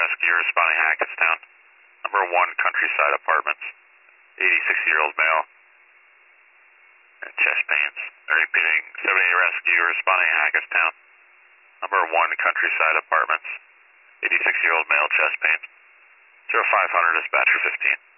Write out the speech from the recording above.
rescue responding Hackettstown. Number 1 Countryside Apartments. 86-year-old male. And chest pains. Repeating, 78 rescue responding Hackettstown. Number 1 Countryside Apartments. 86-year-old male, chest pains. 0500 dispatcher 15.